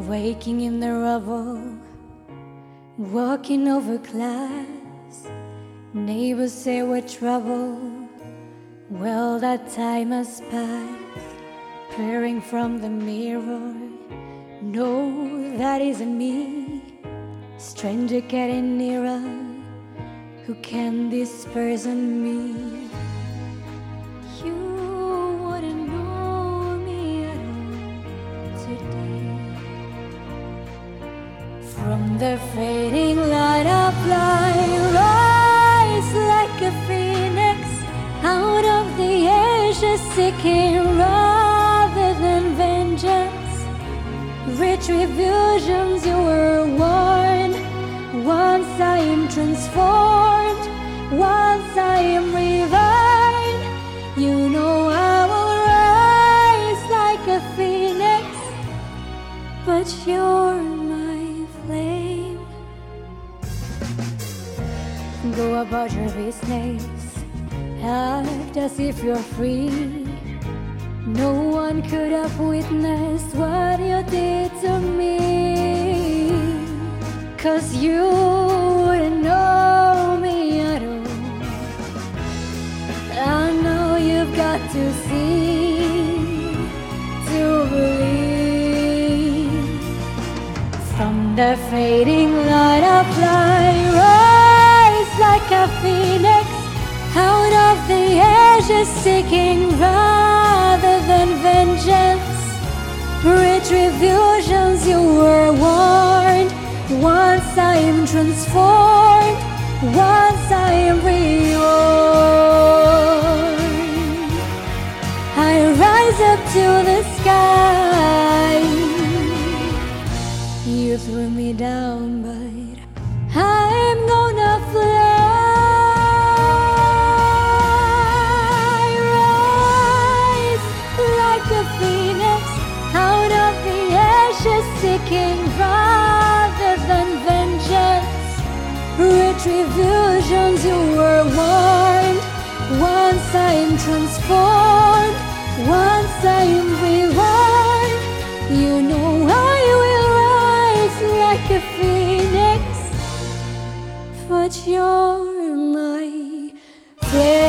Waking in the rubble, walking over glass. Neighbors say we're trouble. Well, that time has passed. Peering from the mirror, no, that isn't me. Stranger getting nearer. Who can this person be? You wouldn't know me at all today. From the fading light of light, rise like a phoenix out of the ashes, seeking rather than vengeance. Retributions, you were warned. Once I am transformed, once I am revived, you know I will rise like a phoenix. But you're my flame. Go about your business, act as if you're free. No one could have witnessed what you did to me, 'cause you wouldn't know me at all. I know you've got to see to believe. From the fading light of light, rise like a phoenix out of the ashes, seeking rather than vengeance. Retributions, you were warned. Once I am transformed, once I am reborn, I rise up to the sky. You threw me down, but I'm gonna fly. Rise like a phoenix out of the ashes, seeking rather than vengeance. Retributions, you were warned. Once I am transformed, once I am reborn, you know I will rise like a phoenix. But you're my flame.